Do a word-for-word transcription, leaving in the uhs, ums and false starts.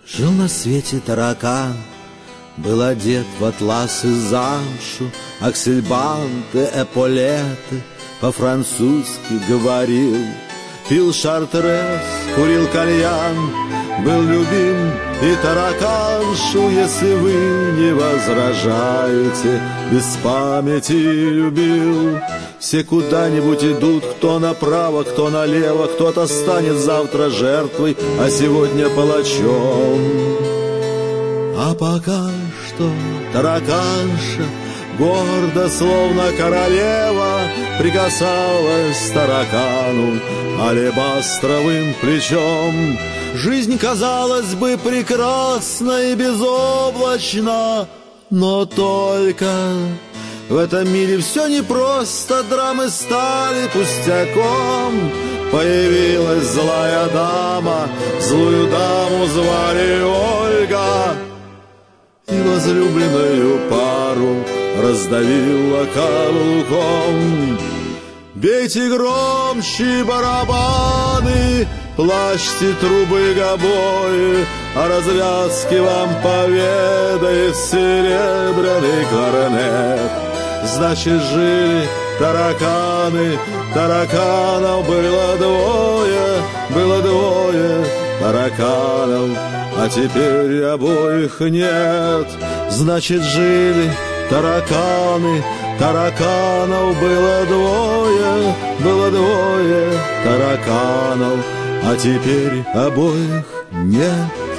Жил на свете таракан, был одет в атлас и замшу, аксельбанты, эполеты, по-французски говорил. Пил шартрес, курил кальян, был любим и тараканшу, если вы не возражаете, без памяти любил. Все куда-нибудь идут, кто направо, кто налево, кто-то станет завтра жертвой, а сегодня палачом. А пока что тараканша гордо, словно королева, прикасалась таракану алебастровым плечом. Жизнь, казалось бы, прекрасна и безоблачна, но только в этом мире все непросто, драмы стали пустяком. Появилась злая дама, злую даму звали Ольга, и возлюбленную пару раздавила каблуком. Бейте громче барабаны, плачьте трубы гобои, о развязке вам поведает серебряный кларнет. Значит, жили тараканы, тараканов было двое, было двое тараканов, а теперь обоих нет. Значит, жили тараканы, тараканов было двое, было двое тараканов, а теперь обоих нет.